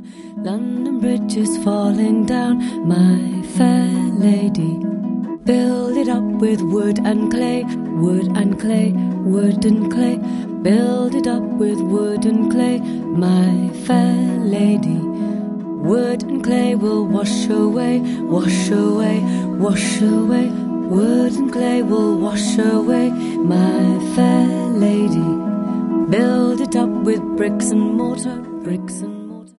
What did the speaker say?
London Bridge is falling down, my fair lady. Build it up with wood and clay, wood and clay, wood and clay. Build it up with wood and clay, my fair lady. Wood and clay will wash away, wash away, wash away. Wood and clay will wash away, my fair lady. Build it up with bricks and mortar, bricks and